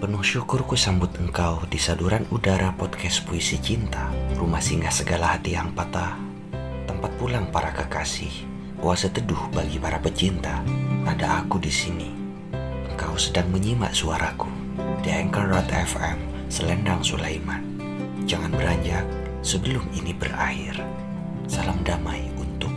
Penuh syukur ku sambut engkau di saluran udara podcast Puisi Cinta, rumah singgah segala hati yang patah, tempat pulang para kekasih, oase teduh bagi para pecinta. Ada aku di sini. Engkau sedang menyimak suaraku di Anchor.fm Selendang Sulaiman. Jangan beranjak sebelum ini berakhir. Salam damai untukmu.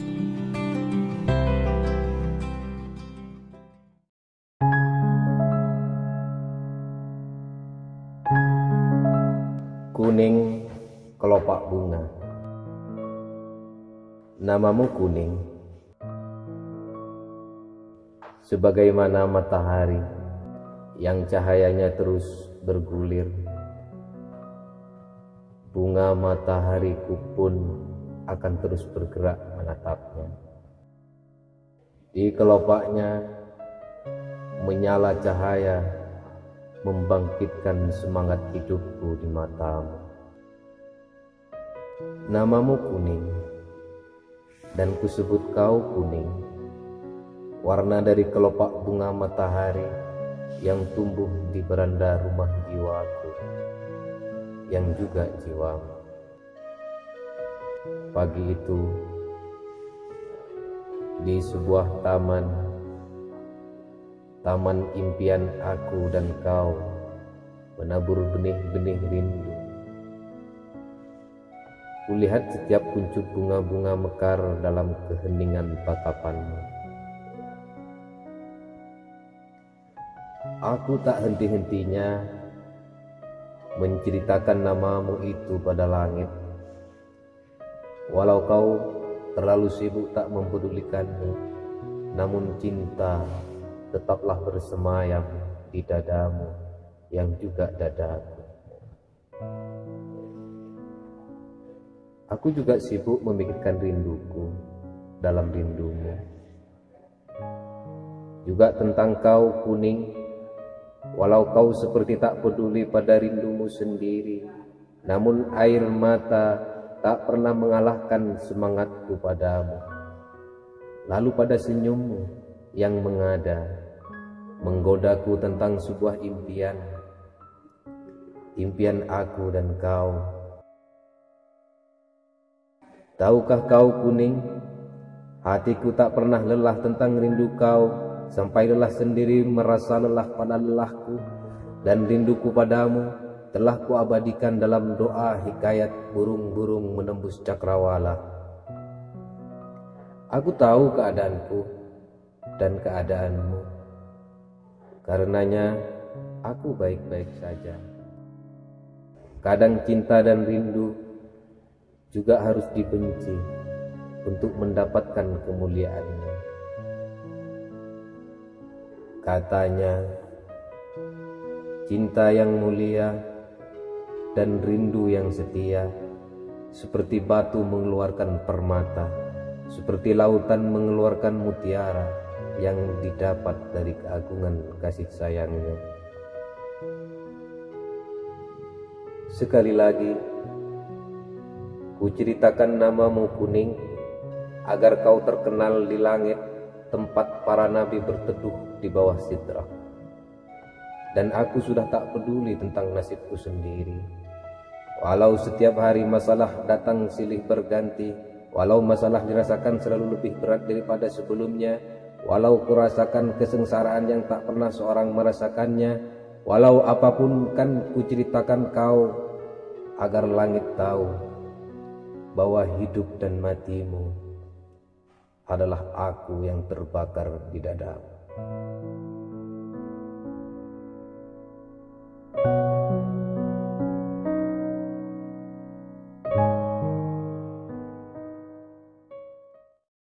Kuning kelopak bunga. Namamu kuning, sebagaimana matahari yang cahayanya terus bergulir. Bunga matahariku pun akan terus bergerak menatapnya. Di kelopaknya menyala cahaya, membangkitkan semangat hidupku di matamu. Namamu kuning, dan kusebut kau kuning, warna dari kelopak bunga matahari yang tumbuh di beranda rumah jiwaku, yang juga jiwamu. Pagi itu, di sebuah taman impian aku dan kau menabur benih-benih rindu. Kulihat setiap kuncup bunga-bunga mekar dalam keheningan tatapanmu. Aku tak henti-hentinya menceritakan namamu itu pada langit, walau kau terlalu sibuk tak mempedulikannya, namun cinta tetaplah bersemayam di dadamu yang juga dadaku. Aku juga sibuk memikirkan rinduku dalam rindumu. Juga tentang kau kuning, walau kau seperti tak peduli pada rindumu sendiri, namun air mata tak pernah mengalahkan semangatku padamu. Lalu pada senyummu yang mengada, menggodaku tentang sebuah impian aku dan kau. Tahukah kau kuning, hatiku tak pernah lelah tentang rindu kau, sampai lelah sendiri merasa lelah pada lelahku, dan rinduku padamu telah kuabadikan dalam doa hikayat burung-burung menembus cakrawala. Aku tahu keadaanku dan keadaanmu, karenanya aku baik-baik saja. Kadang cinta dan rindu juga harus dibenci untuk mendapatkan kemuliaannya. Katanya, cinta yang mulia dan rindu yang setia seperti batu mengeluarkan permata, seperti lautan mengeluarkan mutiara yang didapat dari keagungan kasih sayangnya. Sekali lagi, ku ceritakan namamu kuning, agar kau terkenal di langit tempat para nabi berteduh di bawah sidrah. Dan aku sudah tak peduli tentang nasibku sendiri. Walau setiap hari masalah datang silih berganti, walau masalah dirasakan selalu lebih berat daripada sebelumnya, walau kurasakan kesengsaraan yang tak pernah seorang merasakannya, walau apapun kan ku ceritakan kau, agar langit tahu bahwa hidup dan matimu adalah aku yang terbakar di dadamu.